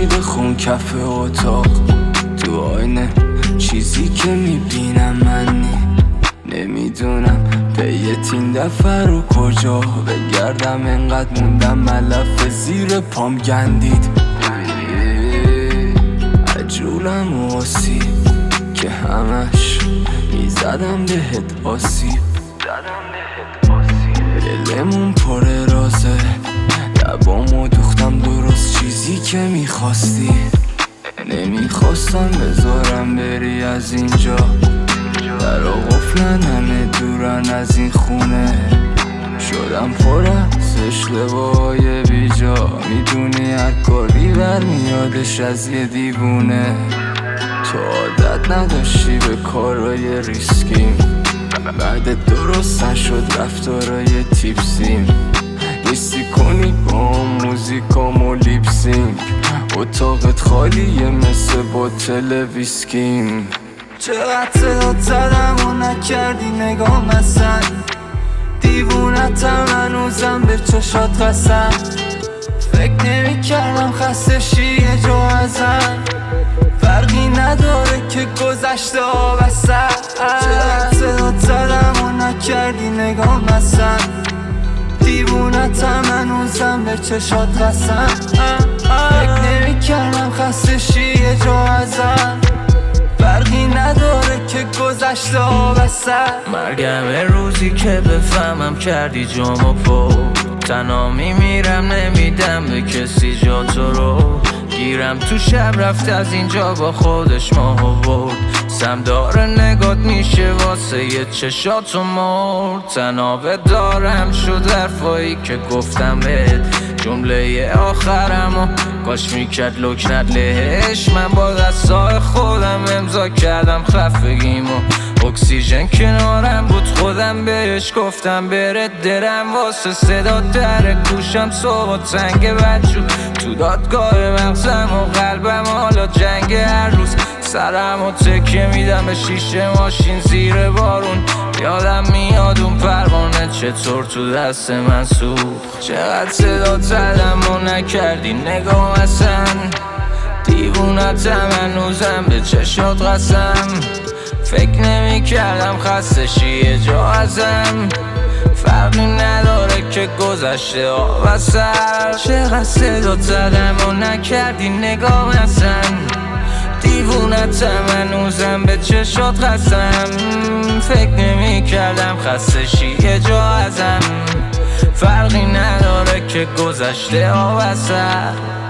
خورشید خون کف اتاق، تو آینه چیزی که میبینم من نمیدونم پیت این دفعه رو کجا بگردم، انقدر موندم ملف زیر پام گندید. عجولم و آسیب که همش میزدم بهت آسیب، دلمون پر رازه، لبامو دوختم درست چیزی که میخواستی. نمیخواستم بذارم بری از اینجا، در قفلن همه دورن از این خونه، شدم پر از اشتباهای بیجا. میدونی هر کاری برمیادش از یه دیوونه، تو عادت نداشتی به کارای ریسکیم، بعد درست نشد رفتارای تیپسیم. لیستی کنی با موزیکامو لیپسینگ، اتاقت خالیه مثل بوتل ویسکیم. چقدر صدات زدم و نکردی نگام اصلا، دیوونتم هنوزم به چشات قسم. فکر نمی کردم خسته شی یه جا ازم، فرقی نداره که گذشته ها بسر. چقدر صدات زدم و نکردی نگام اصلا، دیوونتم هنوزم به چشات قسم. فکر نمی کردم خسته شی یه جا ازم، فرقی نداره که گذشته ها بسر. مرگم روزی که بفهمم کردی جامو پر، تنها میمیرم نمیدم به کسی جا تو رو. گیرم تو شب رفت از اینجا با خودش ماهو برد، سم داره نگات میشه واسه یه چشاتو مرد. تنابه دارم شد حرفایی که گفتم بهت، جمله آخرمو کاش میکرد لکنت لهش. من با دستای خودم امضا کردم خفگیمو، اکسیژن کنارم بود خودم بهش گفتم بره. درم واسه صدا در گوشم صبح تنگ بچو، تو دادگاه مغزم و قلبم حالا جنگ هر روز. سرم و تکیه میدم به شیشه ماشین زیر بارون، یادم میاد اون پروانه چطور تو دست من سوخت. چقدر صدا زدم و نکردی نگام اصلا، دیوونتم هنوزم به چشات قسم. فکر نمی کردم خسته شی یه جا ازم، فرقی نداره که گذشته ها و سر. چقدر صدا زدم و نکردی نگام اصلا، دیوونتم هنوزم به چشات قسم. فکر نمی کردم خسته شی یه جا ازم، فرقی نداره که گذشته ها و سر.